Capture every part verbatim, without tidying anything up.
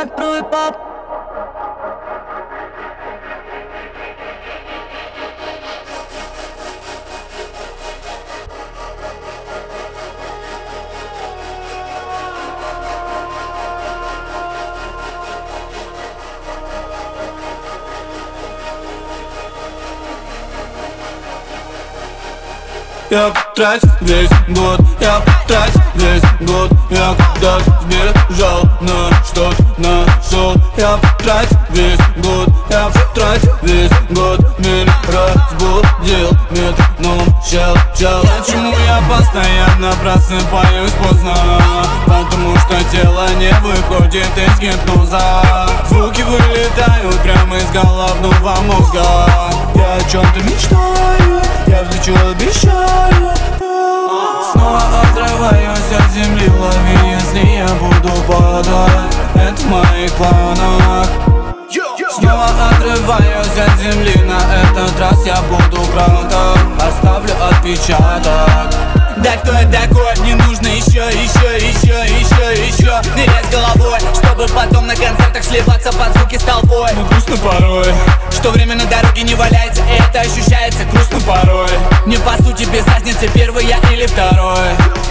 накрой пап. Я потрать весь год, я потрать весь год. Я когда-то сбежал, но что-то нашел. Я потрать весь год, я потрать весь год. Меня разбудил метроном щелчал. Почему я постоянно просыпаюсь поздно? Потому что тело не выходит из гипноза. Звуки вылетают прямо из головного мозга. Я о чем-то мечтаю, я взлечу, обещаю. Снова отрываюсь от земли, лови, если я буду падать. Это в моих планах. Снова отрываюсь от земли, на этот раз я буду круто. Оставлю отпечаток. Да кто я такой? Мне нужно еще, еще, еще, еще, еще нырять головой, чтобы потом на концертах сливаться под звуки с толпой. Но грустно порой, что время на дороге не валяется, и это ощущается грустно порой. Мне по сути без разницы, первый я или второй.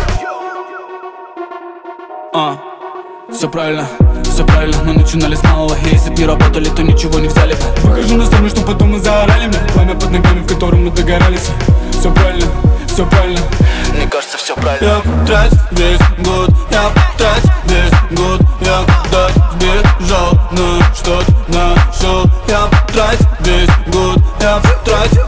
А, все правильно, все правильно, мы начинали с малого. Если бы не работали, то ничего не взяли. Выхожу на сцену, что потом мы заорали мне. Пламя под ногами, в котором мы догорались. Все правильно, все правильно. Мне кажется, все правильно. Я потрать весь год, я потрать весь год. Я когда-то сбежал, но что-то нашел. Я потрать весь год, я потрать